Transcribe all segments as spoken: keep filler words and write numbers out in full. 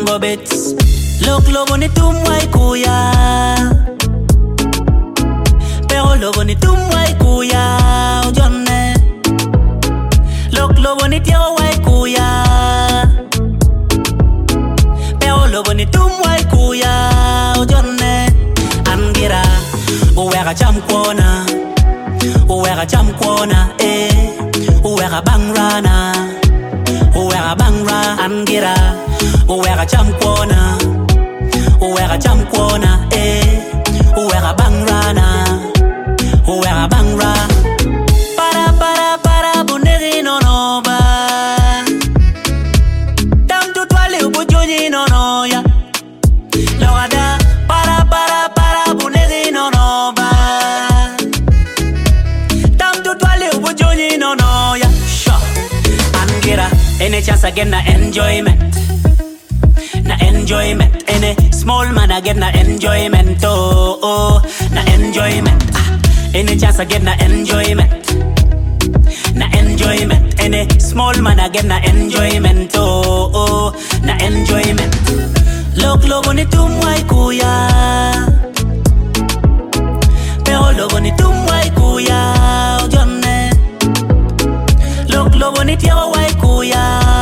bongo bits. Look logo ni tumwai kuya. Pero logo ni tumwai kuya. Ojonne. Look logo ni tiawa wai kuya. Pero logo ni tumwai kuya. Ojonne. Angira. Uwega chamkwana. Uwega chamkwana. Eh. Uwega bangrana. Uwega bangra. Angira. Uwega chamkwana. Uwega chamkwana. Eh. Uwega bangrana. Uwega bangra. Para para para bunegi no no ba. Tam tu twali ubujuni no no ya. Logada. Para para para bunegi no no ba. Tam tu twali ubujuni no no ya. Sure. Angira. Any chance I get na enjoyment. Na enjoyment. Any small man I get na enjoyment. Oh, oh. Na enjoyment. Ah. Any chance I get na enjoyment. Na enjoyment. Any small man I get na enjoyment. Oh, oh. Na enjoyment. Look logo ni tumwai kuya. Pero logo ni tumwai kuya. Ojonne. Look logo ni tiawa wai kuya.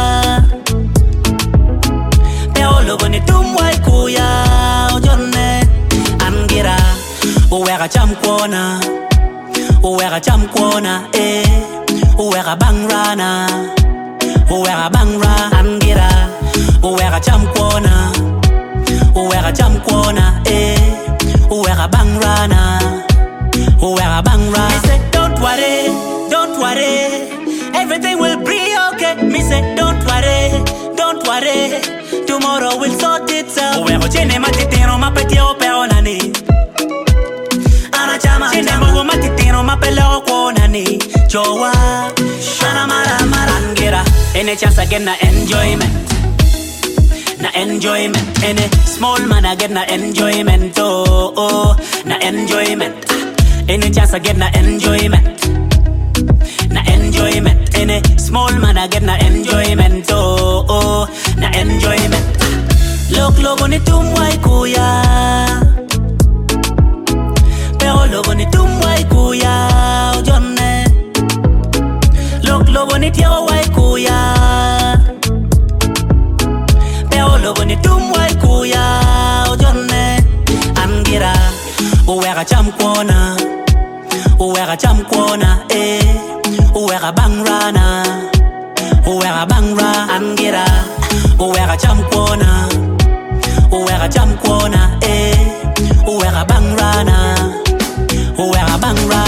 Pero logo ni tumwai kuya. Ojonne. Angira. Uwega chamkwana. Uwega chamkwana. Eh. Uwega bangrana. Uwega bangra. Angira. Uwega chamkwana. Uwega chamkwana. Eh. Uwega bangrana. Uwega bangra. Me say don't worry, don't worry. Everything will be okay. Me say don't worry, don't worry. Tomorrow will sort itself. Uwega chene matitino mapeti opero nani. Ana chama chene mugo matitino mapelo kwa nani. Jowa shana mara mara. Angira. Any chance I get na enjoyment. Na enjoyment. Any small man I get na enjoyment. Oh, oh. Na enjoyment. Ah. Any chance I get na enjoyment. Na enjoyment. Any small man I get na enjoyment. Oh, oh. Na enjoyment. Ah. Look logo ni tumwai kuya. Pero logo ni tumwai kuya. Ojonne. Look logo ni tiawa wai kuya. Pero logo ni tumwai kuya. Ojonne. Angira. Uwega chamkwana. Uwega chamkwana. Eh. Uwega bangrana. Uwega bangra. Angira. Uwega chamkwana. Uwega chamkwana. Eh. Uwega bangrana. Uwega bangra.